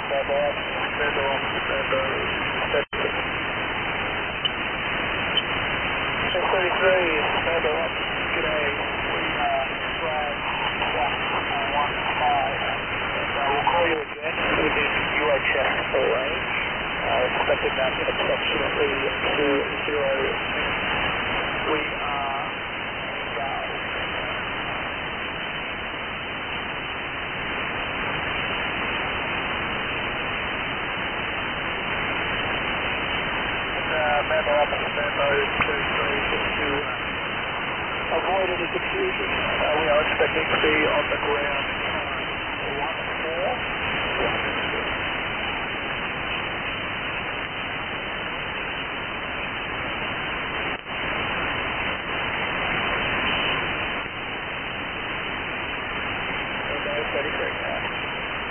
G'day. We flag 115. We'll call you again within UHF range. Expected that approximately 0 minutes. We are Memo up and Memo 33 just to avoid any confusion. We are expecting to be on the ground